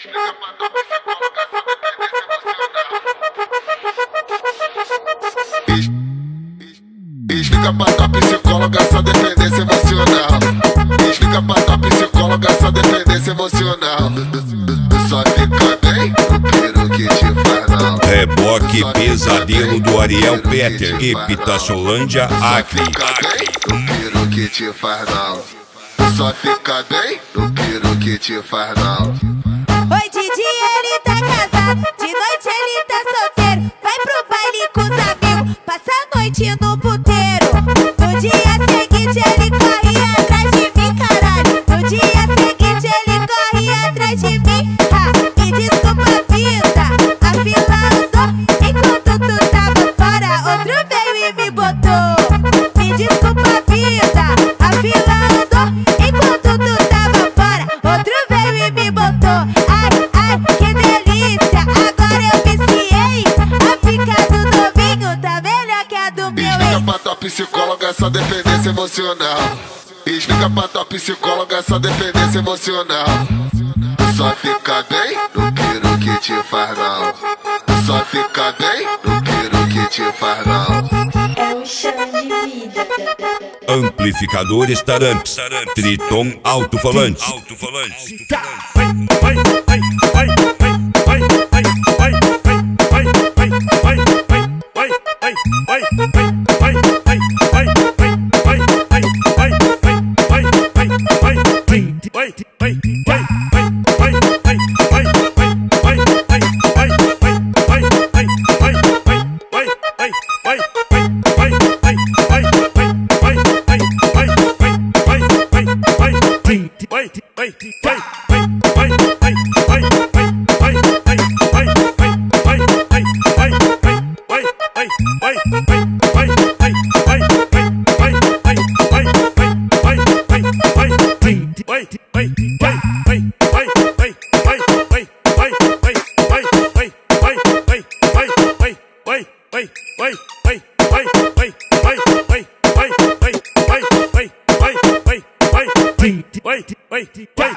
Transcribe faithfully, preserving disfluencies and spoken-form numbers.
Explica pra tua psicóloga essa dependência emocional. Explica pra tua psicóloga essa dependência emocional. Só fica bem no piro que te faz não. Reboque pesadelo do Ariel Peter e Pitaçolândia Acre. Só fica bem no piro que te faz não. Só fica bem no piro que te faz não. Oi, de dia ele tá casado, de noite ele tá solteiro. Vai pro baile com os amigos, passa a noite no puteiro. No dia seguinte ele corre atrás de mim, caralho. No dia seguinte ele corre atrás de mim. Ah, me desculpa, vida, a fila andou. Enquanto tu tava fora, outro veio e me botou. Me desculpa, vida, a fila andou. Enquanto tu tava fora, outro veio e me botou. Ai, ai, que delícia, agora eu viciei. A pica do novinho tá melhor que a do meu ex. Explica pra tua psicóloga essa dependência emocional. Explica pra tua psicóloga essa dependência emocional. Só fica bem no piro que te faz não. Só fica bem no piro que te faz não. É um chão de vida. Amplificadores Taramps, Triton Alto-Falante. Wait, wait, wait.